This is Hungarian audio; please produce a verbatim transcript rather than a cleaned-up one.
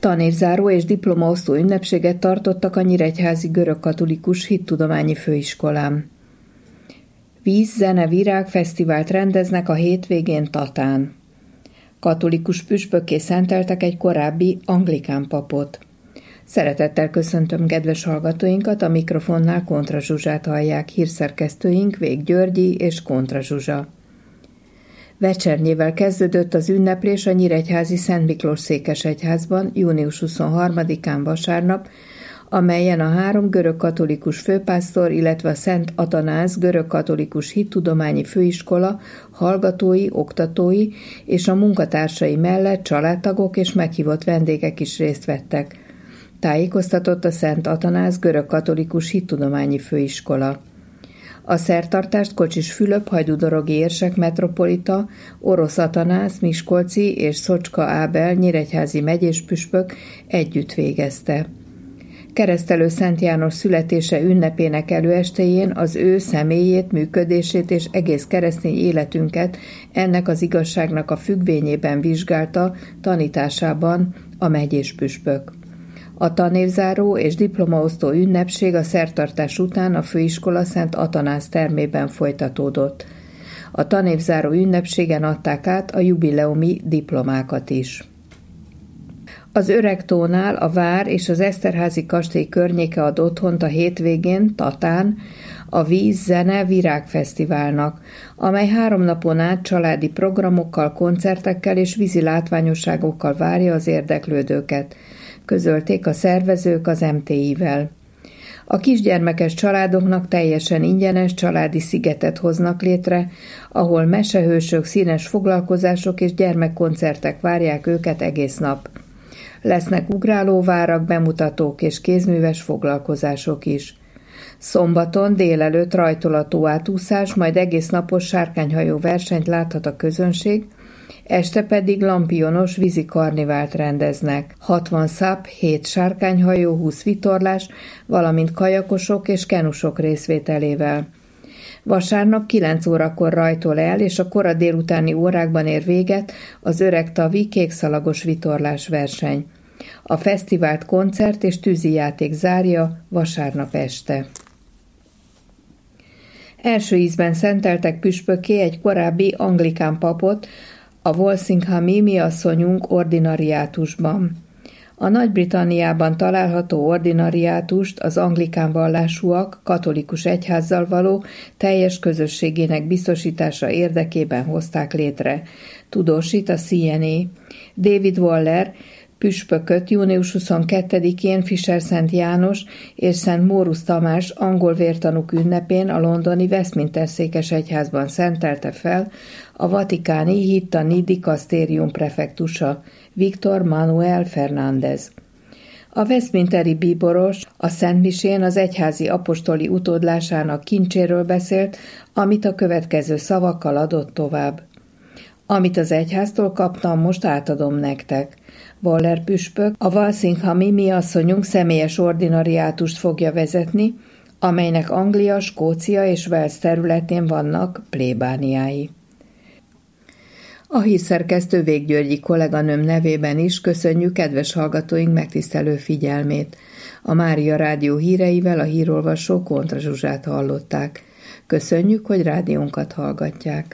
Tanévzáró és diplomaosztó ünnepséget tartottak a Nyíregyházi Görögkatolikus Hittudományi Főiskolán. Víz, zene, virág fesztivált rendeznek a hétvégén Tatán. Katolikus püspökké szenteltek egy korábbi anglikán papot. Szeretettel köszöntöm kedves hallgatóinkat, a mikrofonnál Kontra Zsuzsát hallják, hírszerkesztőink Vég Györgyi és Kontra Zsuzsa. Vecsernyével kezdődött az ünneplés a Nyíregyházi Szent Miklós székesegyházban június huszonharmadikán vasárnap, amelyen a három görögkatolikus főpásztor, illetve a Szent Atanáz Görögkatolikus Hittudományi Főiskola hallgatói, oktatói és a munkatársai mellett családtagok és meghívott vendégek is részt vettek. Tájékoztatott a Szent Atanáz Görögkatolikus Hittudományi Főiskola. A szertartást Kocsis Fülöp hajdúdorogi érsek metropolita, Orosz Atanáz, Miskolci és Szocska Ábel nyíregyházi megyéspüspök együtt végezte. Keresztelő Szent János születése ünnepének előestéjén az ő személyét, működését és egész keresztény életünket ennek az igazságnak a függvényében vizsgálta tanításában a megyéspüspök. A tanévzáró és diplomaosztó ünnepség a szertartás után a főiskola Szent Atanáz termében folytatódott. A tanévzáró ünnepségen adták át a jubileumi diplomákat is. Az Öregtónál a vár és az Eszterházy kastély környéke ad otthont a hétvégén Tatán a Víz, zene, virág fesztiválnak, amely három napon át családi programokkal, koncertekkel és vízi látványosságokkal várja az érdeklődőket, közölték a szervezők az em té i-vel. A kisgyermekes családoknak teljesen ingyenes családi szigetet hoznak létre, ahol mesehősök, színes foglalkozások és gyermekkoncertek várják őket egész nap. Lesznek ugrálóvárak, bemutatók és kézműves foglalkozások is. Szombaton délelőtt rajtolató átúszás, majd egész napos sárkányhajó versenyt láthat a közönség, este pedig lampionos vízi karnivált rendeznek. hatvan száp, hét sárkányhajó, húsz vitorlás, valamint kajakosok és kenusok részvételével. Vasárnap kilenc órakor rajtol el, és a kora délutáni órákban ér véget az öregtavi kékszalagos vitorlás verseny. A fesztivált koncert és tűzijáték zárja vasárnap este. Első ízben szenteltek püspökké egy korábbi anglikán papot a Walsinghami Mi asszonyunk ordinariátusban. A Nagy-Britanniában található ordinariátust az anglikán vallásúak katolikus egyházzal való teljes közösségének biztosítása érdekében hozták létre, tudósít a cé en á. David Waller püspököt június huszonkettedikén Fischer Szent János és Szent Mórus Tamás angol vértanúk ünnepén a londoni Westminster székesegyházban szentelte fel a vatikáni Hittani Dikasztérium prefektusa, Viktor Manuel Fernández. A westminsteri bíboros a szentmisén az egyházi apostoli utódlásának kincséről beszélt, amit a következő szavakkal adott tovább. Amit az egyháztól kaptam, most átadom nektek. Waller püspök a Walsinghami Mi asszonyunk személyes ordinariátust fogja vezetni, amelynek Anglia, Skócia és Wales területén vannak plébániái. A hírszerkesztő Vég Györgyi kolléganőm nevében is köszönjük kedves hallgatóink megtisztelő figyelmét. A Mária Rádió híreivel a hírolvasó Kontra Zsuzsát hallották. Köszönjük, hogy rádiónkat hallgatják.